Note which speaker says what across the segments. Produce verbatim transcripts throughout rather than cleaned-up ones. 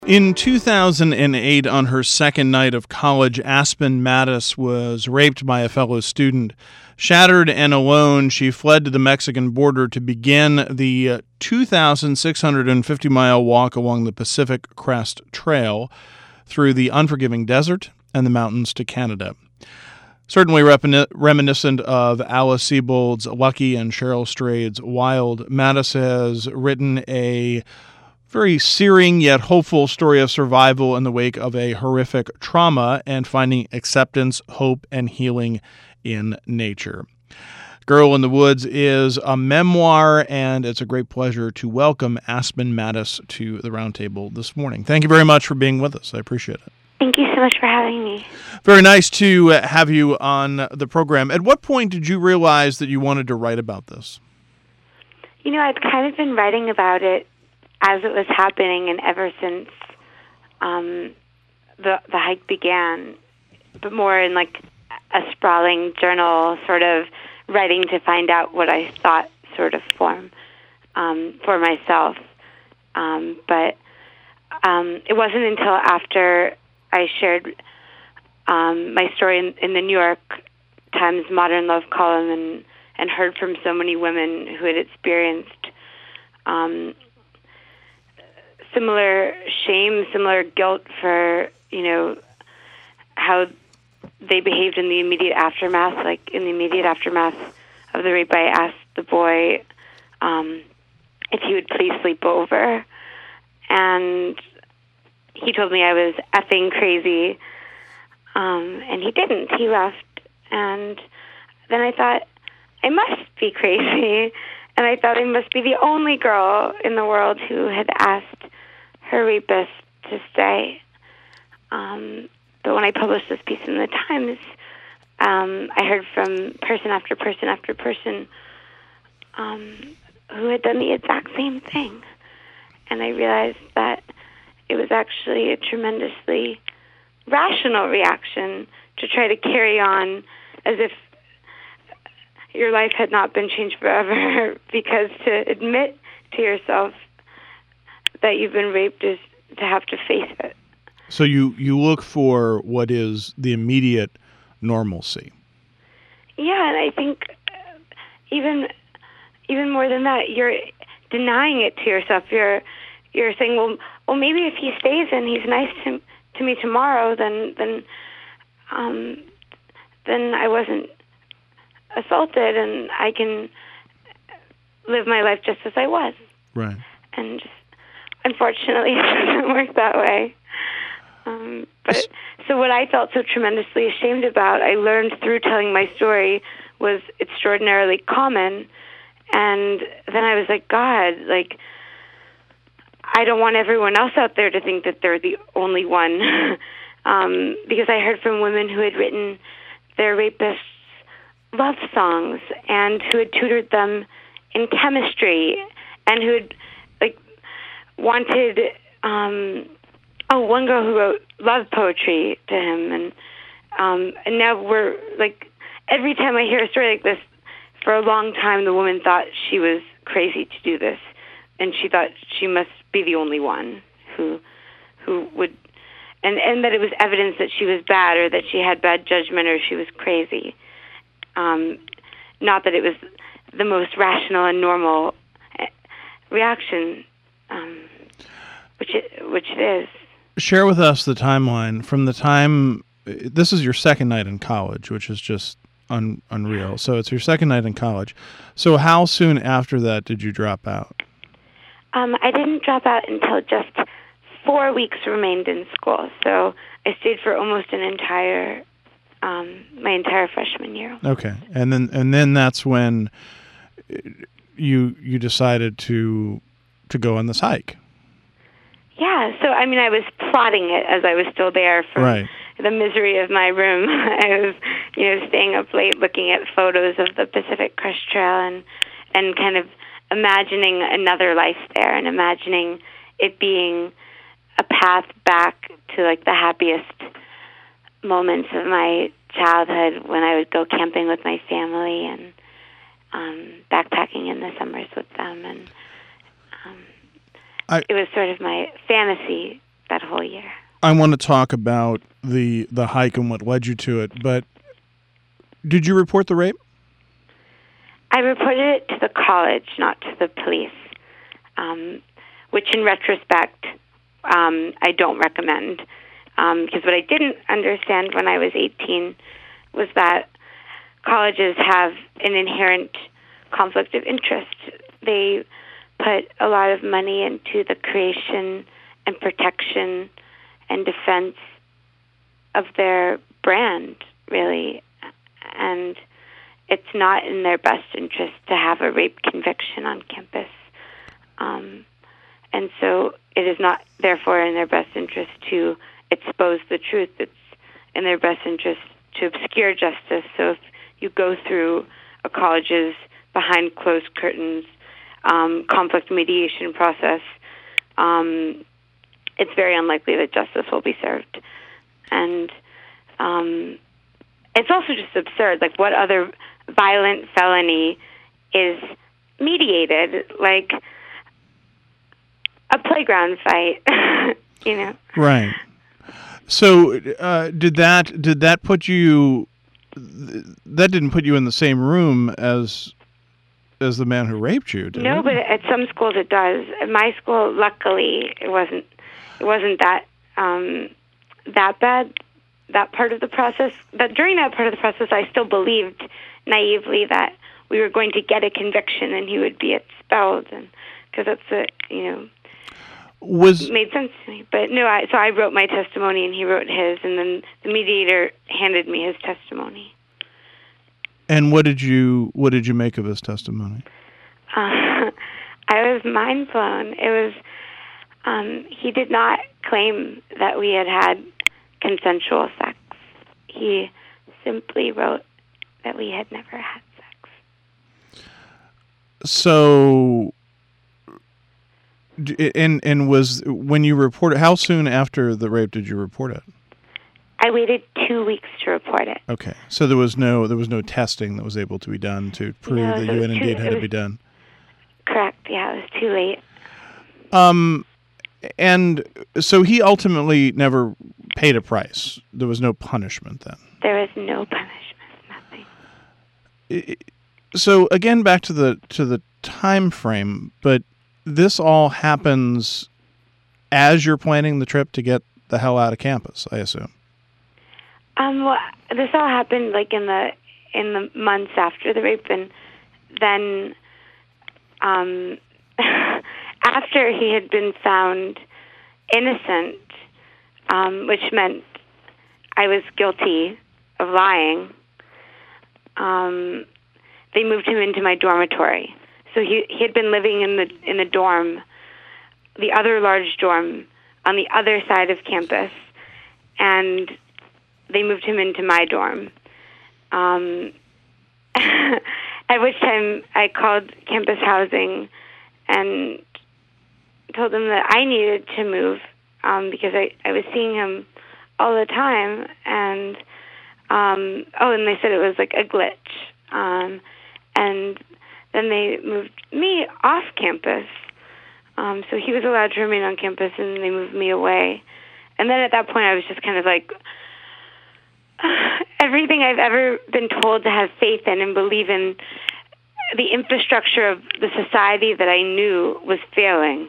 Speaker 1: In two thousand eight, on her second night of college, Aspen Mattis was raped by a fellow student. Shattered and alone, she fled to the Mexican border to begin the two thousand six hundred fifty mile walk along the Pacific Crest Trail through the unforgiving desert and the mountains to Canada. Certainly reminiscent of Alice Sebold's Lucky and Cheryl Strayed's Wild, Mattis has written a very searing yet hopeful story of survival in the wake of a horrific trauma and finding acceptance, hope, and healing in nature. Girl in the Woods is a memoir, and it's a great pleasure to welcome Aspen Mattis to the Roundtable this morning. Thank you very much for being with us. I appreciate it.
Speaker 2: Thank you so much for having me.
Speaker 1: Very nice to have you on the program. At what point did you realize that you wanted to write about this?
Speaker 2: You know, I'd kind of been writing about it as it was happening, and ever since um, the the hike began, but more in like a sprawling journal, sort of writing to find out what I thought sort of form um, for myself. Um, but um, it wasn't until after I shared um, my story in, in the New York Times Modern Love column and, and heard from so many women who had experienced um, similar shame, similar guilt for, you know, how they behaved in the immediate aftermath. Like in the immediate aftermath of the rape, I asked the boy um, if he would please sleep over. And he told me I was effing crazy. Um, and he didn't. He left. And then I thought, I must be crazy. And I thought I must be the only girl in the world who had asked her rapist to stay. Um, but when I published this piece in the Times, um, I heard from person after person after person um, who had done the exact same thing. And I realized that it was actually a tremendously rational reaction to try to carry on as if your life had not been changed forever, because to admit to yourself that you've been raped is to have to face it.
Speaker 1: So you, you look for what is the immediate normalcy.
Speaker 2: Yeah, and I think even even more than that, you're denying it to yourself. You're you're saying, well, well, maybe if he stays and he's nice to to me tomorrow, then then um, then I wasn't assaulted, and I can live my life just as I was.
Speaker 1: Right.
Speaker 2: And just, unfortunately, it doesn't work that way. Um, but so what I felt so tremendously ashamed about, I learned through telling my story, was extraordinarily common. And then I was like, God, like, I don't want everyone else out there to think that they're the only one. um, because I heard from women who had written their rapists love songs and who had tutored them in chemistry and who had, like, wanted... Um, oh, one girl who wrote love poetry to him. And, um, and now we're, like, every time I hear a story like this, for a long time the woman thought she was crazy to do this. And she thought she must be the only one who who would... And, and that it was evidence that she was bad or that she had bad judgment or she was crazy. Um, not that it was the most rational and normal reaction, um, which it, which it is.
Speaker 1: Share with us the timeline from the time... This is your second night in college, which is just un, unreal. So it's your second night in college. So how soon after that did you drop out?
Speaker 2: Um, I didn't drop out until just four weeks remained in school. So I stayed for almost an entire... Um, my entire freshman year.
Speaker 1: Okay, and then and then that's when you you decided to to go on this hike.
Speaker 2: Yeah, so I mean, I was plotting it as I was still there from
Speaker 1: right.
Speaker 2: the misery of my room. I was, you know, staying up late looking at photos of the Pacific Crest Trail and and kind of imagining another life there and imagining it being a path back to like the happiest moments of my childhood when I would go camping with my family and um, backpacking in the summers with them. And um,
Speaker 1: I,
Speaker 2: it was sort of my fantasy that whole year.
Speaker 1: I want to talk about the the hike and what led you to it, but did you report the rape?
Speaker 2: I reported it to the college, not to the police, um, which in retrospect, um, I don't recommend. Um, because what I didn't understand when I was eighteen was that colleges have an inherent conflict of interest. They put a lot of money into the creation and protection and defense of their brand, really. And it's not in their best interest to have a rape conviction on campus. Um, and so it is not, therefore, in their best interest to expose the truth. It's in their best interest to obscure justice. So if you go through a college's behind closed curtains um, conflict mediation process, um, it's very unlikely that justice will be served. And um, it's also just absurd. Like, what other violent felony is mediated? Like a playground fight, you know?
Speaker 1: Right. So, uh, did that did that put you? That didn't put you in the same room as as the man who raped you, did
Speaker 2: no,
Speaker 1: it?
Speaker 2: But at some schools it does. At my school, luckily, it wasn't. It wasn't that um, that bad. That part of the process. But during that part of the process, I still believed naively that we were going to get a conviction and he would be expelled, and because that's a you know.
Speaker 1: Was
Speaker 2: made sense to me. But no, I so I wrote my testimony and he wrote his, and then the mediator handed me his testimony.
Speaker 1: And what did you what did you make of his testimony?
Speaker 2: Uh, I was mind blown. It was um, he did not claim that we had had consensual sex. He simply wrote that we had never had sex.
Speaker 1: So. And and was when you reported, how soon after the rape did you report it?
Speaker 2: I waited two weeks to report it.
Speaker 1: Okay, so there was no there was no testing that was able to be done to prove
Speaker 2: no,
Speaker 1: that you had indeed had to be done.
Speaker 2: Correct. Yeah, it was too late.
Speaker 1: Um, and so he ultimately never paid a price. There was no punishment then.
Speaker 2: There was no punishment. Nothing.
Speaker 1: It, so again, back to the to the time frame, but. This all happens as you're planning the trip to get the hell out of campus, I assume.
Speaker 2: Um, well, this all happened like in the in the months after the rape, and then um, after he had been found innocent, um, which meant I was guilty of lying. Um, they moved him into my dormitory. So he he had been living in the in the dorm, the other large dorm on the other side of campus, and they moved him into my dorm. Um, at which time I called campus housing and told them that I needed to move um, because I, I was seeing him all the time, and um, oh, and they said it was like a glitch, um, and. Then they moved me off campus. Um, so he was allowed to remain on campus, and they moved me away. And then at that point, I was just kind of like, everything I've ever been told to have faith in and believe in, the infrastructure of the society that I knew was failing.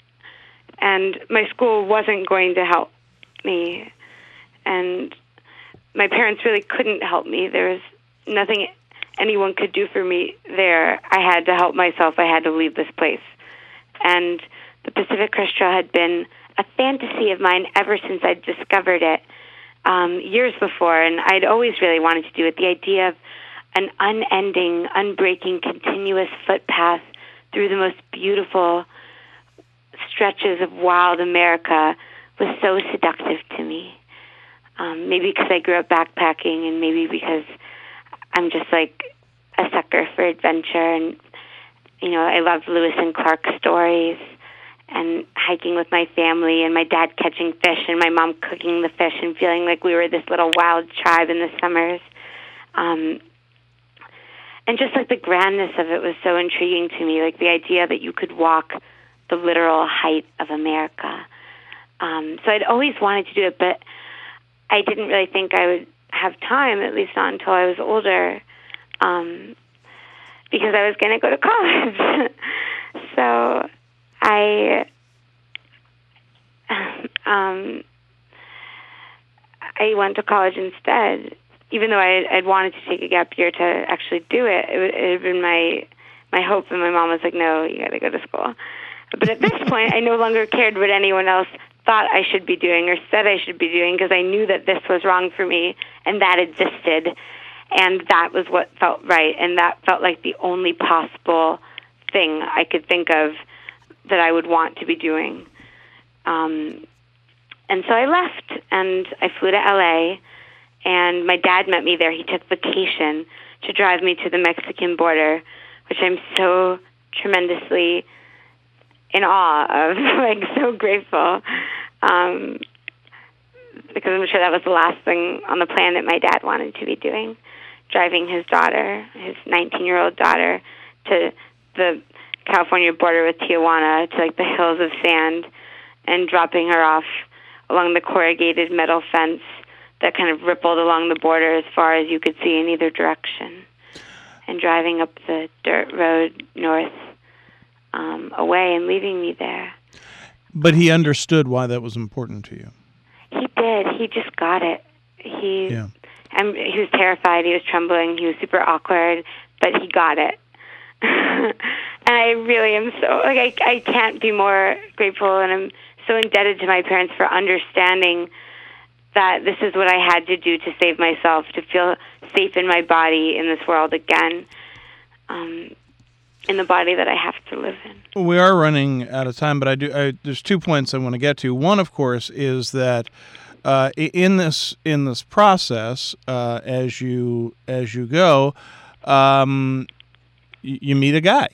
Speaker 2: And my school wasn't going to help me. And my parents really couldn't help me. There was nothing anyone could do for me there. I had to help myself. I had to leave this place. And the Pacific Crest Trail had been a fantasy of mine ever since I'd discovered it um, years before, and I'd always really wanted to do it. The idea of an unending, unbreaking, continuous footpath through the most beautiful stretches of wild America was so seductive to me. Um, maybe because I grew up backpacking, and maybe because I'm just like a sucker for adventure, and you know, I love Lewis and Clark stories, and hiking with my family, and my dad catching fish, and my mom cooking the fish, and feeling like we were this little wild tribe in the summers. Um, and just like the grandness of it was so intriguing to me, like the idea that you could walk the literal height of America. Um, so I'd always wanted to do it, but I didn't really think I would have time, at least not until I was older, um, because I was going to go to college. So I, um, I went to college instead, even though I I'd wanted to take a gap year to actually do it. It, it had been my my hope, and my mom was like, "No, you got to go to school." But at this point, I no longer cared what anyone else thought I should be doing or said I should be doing, because I knew that this was wrong for me and that existed, and that was what felt right, and that felt like the only possible thing I could think of that I would want to be doing. Um, and so I left, and I flew to L A, and my dad met me there. He took vacation to drive me to the Mexican border, which I'm so tremendously in awe of, like so grateful, um, because I'm sure that was the last thing on the planet my dad wanted to be doing, driving his daughter, his nineteen-year-old daughter, to the California border with Tijuana, to like the hills of sand, and dropping her off along the corrugated metal fence that kind of rippled along the border as far as you could see in either direction, and driving up the dirt road north um, away and leaving me there.
Speaker 1: But he understood why that was important to you. He
Speaker 2: did. He just got it. He,
Speaker 1: yeah.
Speaker 2: I'm, he was terrified. He was trembling. He was super awkward, but he got it. And I really am so, like, I, I can't be more grateful, and I'm so indebted to my parents for understanding that this is what I had to do to save myself, to feel safe in my body in this world again, um, in the body that I have to live in.
Speaker 1: We are running out of time, but I do. I, there's two points I want to get to. One, of course, is that uh, in this in this process, uh, as you as you go, um, you, you meet a guy.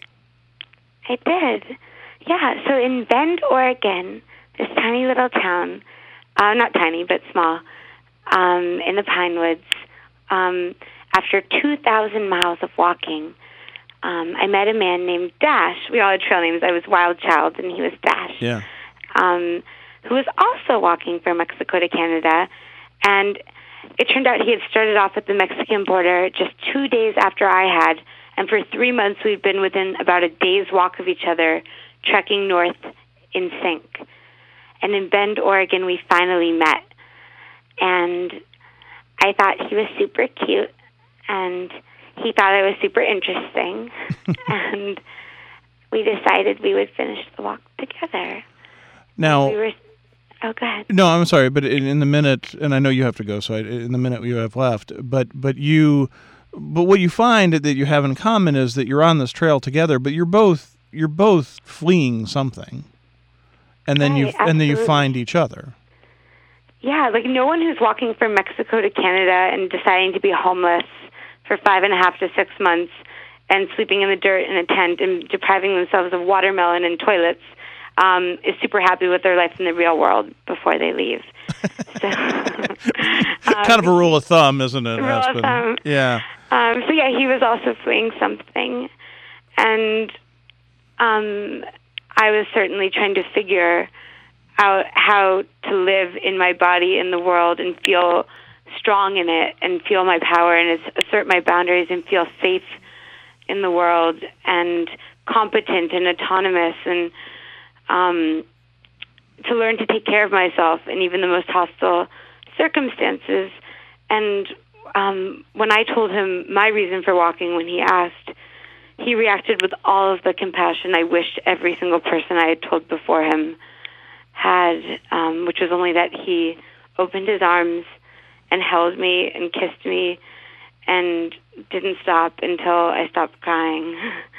Speaker 2: I did, yeah. So in Bend, Oregon, this tiny little town, uh, not tiny but small, um, in the Pine Woods. Um, after two thousand miles of walking, Um, I met a man named Dash. We all had trail names. I was Wild Child, and he was Dash.
Speaker 1: Yeah.
Speaker 2: Um, who was also walking from Mexico to Canada. And it turned out he had started off at the Mexican border just two days after I had. And for three months, we'd been within about a day's walk of each other, trekking north in sync. And in Bend, Oregon, we finally met. And I thought he was super cute, and he thought I was super interesting, and we decided we would finish the walk together.
Speaker 1: Now,
Speaker 2: we were, oh, go ahead.
Speaker 1: No, I'm sorry, but in, in the minute, and I know you have to go, so I, in the minute you have left, but but you, but what you find that you have in common is that you're on this trail together, but you're both you're both fleeing something, and then
Speaker 2: right,
Speaker 1: you
Speaker 2: absolutely.
Speaker 1: and then you find each other.
Speaker 2: Yeah, like no one who's walking from Mexico to Canada and deciding to be homeless for five and a half to six months and sleeping in the dirt in a tent and depriving themselves of watermelon and toilets um, is super happy with their life in the real world before they leave. So, um,
Speaker 1: kind of a rule of thumb, isn't it,
Speaker 2: rule
Speaker 1: Aspen?
Speaker 2: Of thumb.
Speaker 1: Yeah.
Speaker 2: Um, so yeah, he was also fleeing something, and um, I was certainly trying to figure out how to live in my body in the world and feel strong in it and feel my power and assert my boundaries and feel safe in the world and competent and autonomous, and um, to learn to take care of myself in even the most hostile circumstances. And um, when I told him my reason for walking when he asked, he reacted with all of the compassion I wished every single person I had told before him had, um, which was only that he opened his arms and held me and kissed me and didn't stop until I stopped crying.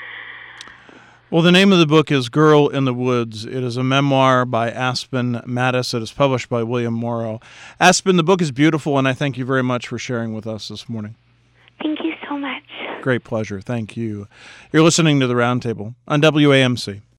Speaker 1: Well, the name of the book is Girl in the Woods. It is a memoir by Aspen Mattis. It is published by William Morrow. Aspen, the book is beautiful, and I thank you very much for sharing with us this morning.
Speaker 2: Thank you so much.
Speaker 1: Great pleasure. Thank you. You're listening to The Roundtable on W A M C.